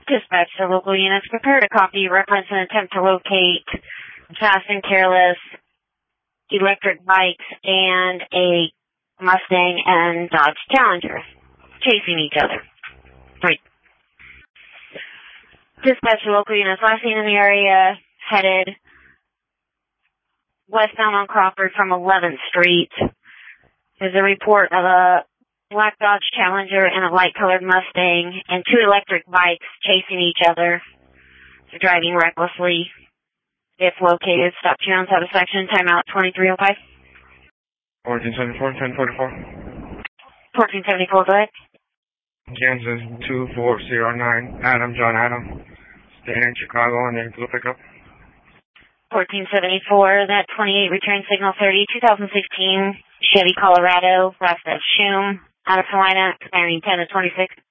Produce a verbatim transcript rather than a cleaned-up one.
Dispatch to local units. Prepare to copy. Reference and attempt to locate fast and careless electric bikes and a Mustang and Dodge Challenger chasing each other. Right. Dispatch to local units. Last seen in the area, headed westbound on Crawford from eleventh Street. There's a report of a black Dodge Challenger and a light-colored Mustang and two electric bikes chasing each other. They're driving recklessly. If located, stop to your own satisfaction. Timeout twenty-three oh five. fourteen seventy-four, ten forty-four. fourteen seventy-four, go ahead. Kansas two four zero nine. Adam, John Adam. Staying in Chicago and then blue pickup. fourteen seventy-four, that twenty-eight return signal thirty, twenty sixteen Chevy Colorado, Rasta Shum, out of Salina, expiring ten to twenty-six.